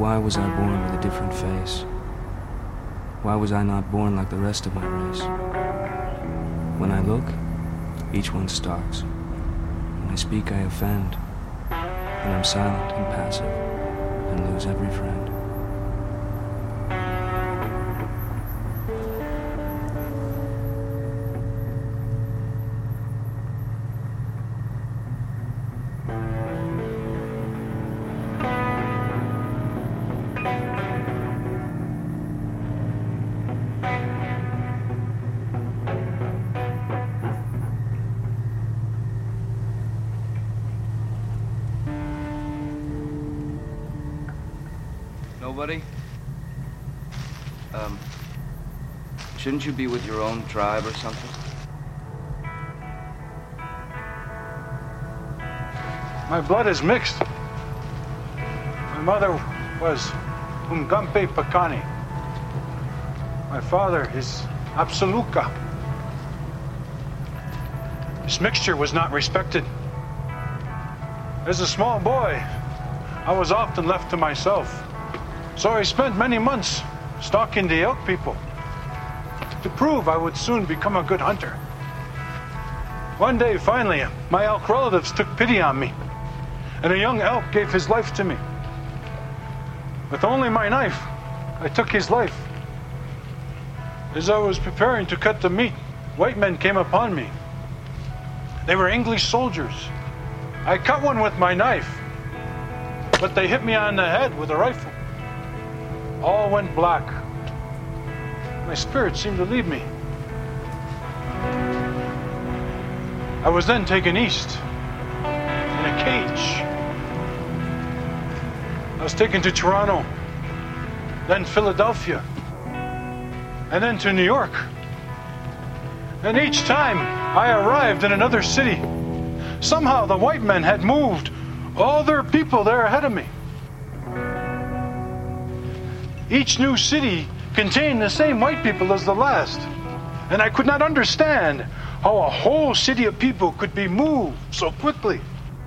why was I born with a different face? Why was I not born like the rest of my race? When I look, each one stalks. When I speak, I offend. When I'm silent and passive, and lose every friend. Nobody? Shouldn't you be with your own tribe or something? My blood is mixed. My mother was Umgampe Pakani. My father is Absoluka. This mixture was not respected. As a small boy, I was often left to myself. So I spent many months stalking the elk people to prove I would soon become a good hunter. One day, finally, my elk relatives took pity on me, and a young elk gave his life to me. With only my knife, I took his life. As I was preparing to cut the meat, white men came upon me. They were English soldiers. I cut one with my knife, but they hit me on the head with a rifle. All went black. My spirit seemed to leave me. I was then taken east in a cage. I was taken to Toronto, then Philadelphia, and then to New York. And each time I arrived in another city, somehow the white men had moved all their people there ahead of me. Each new city contained the same white people as the last, and I could not understand how a whole city of people could be moved so quickly.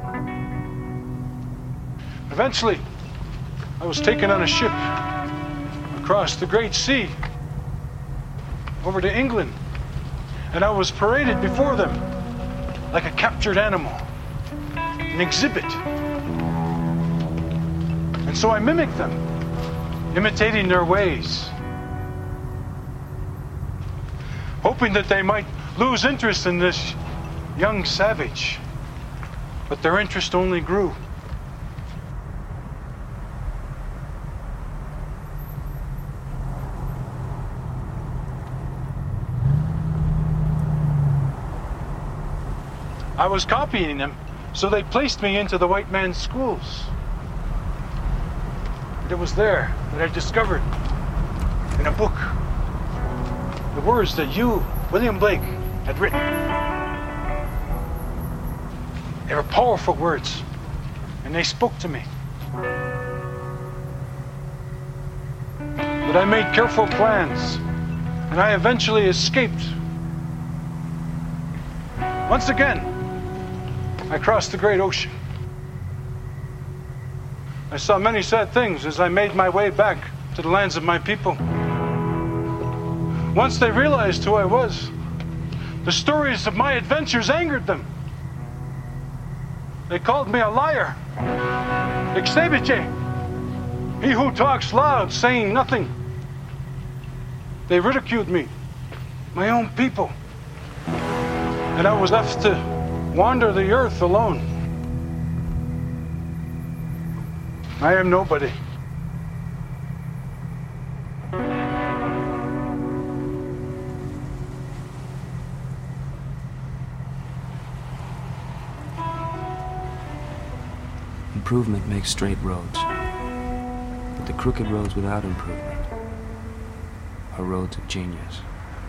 Eventually, I was taken on a ship across the Great Sea over to England, and I was paraded before them like a captured animal, an exhibit. And so I mimicked them, imitating their ways, hoping that they might lose interest in this young savage. But their interest only grew. I was copying them, so they placed me into the white man's schools. It was there that I discovered, in a book, the words that you, William Blake, had written. They were powerful words, and they spoke to me. But I made careful plans, and I eventually escaped. Once again, I crossed the great ocean. I saw many sad things as I made my way back to the lands of my people. Once they realized who I was, the stories of my adventures angered them. They called me a liar, Ixebiche, he who talks loud, saying nothing. They ridiculed me, my own people, and I was left to wander the earth alone. I am nobody. Improvement makes straight roads, but the crooked roads without improvement are roads of genius.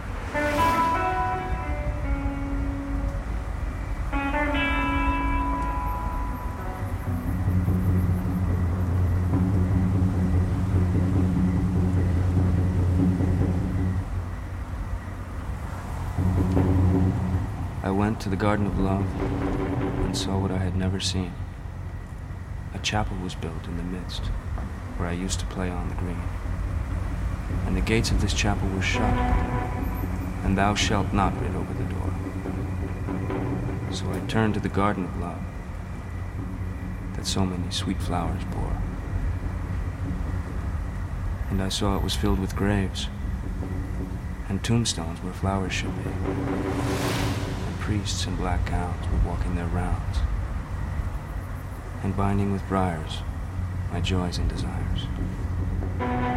I went to the Garden of Love and saw what I had never seen. A chapel was built in the midst, where I used to play on the green. And the gates of this chapel were shut, and thou shalt not rid over the door. So I turned to the garden of love, that so many sweet flowers bore. And I saw it was filled with graves, and tombstones where flowers should be, and priests in black gowns were walking their rounds, and binding with briars my joys and desires.